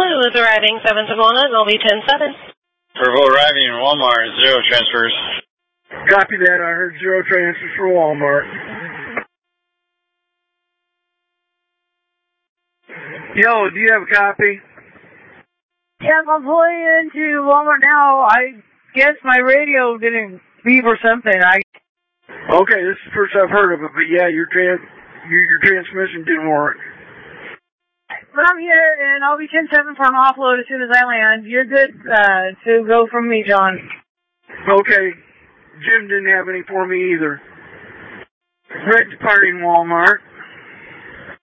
Blue is arriving 7 Savannah, it'll be 10-7. Purple arriving in Walmart, 0 transfers. Copy that, I heard 0 transfers for Walmart. Yo, do you have a copy? Yeah, I'm pulling into Walmart now. I guess my radio didn't beep or something. Okay, this is the first I've heard of it, but yeah, your transmission didn't work. But I'm here, and I'll be 10-7 for an offload as soon as I land. You're good to go from me, John. Okay. Jim didn't have any for me either. Red departing Walmart.